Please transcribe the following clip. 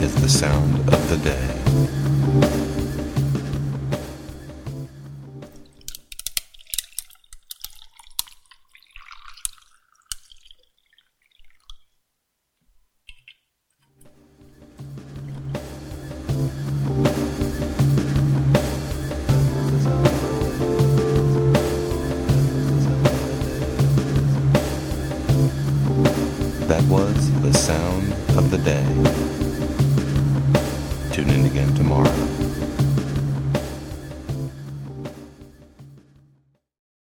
is the sound of the day. That was the sound of the day. Tune in again tomorrow.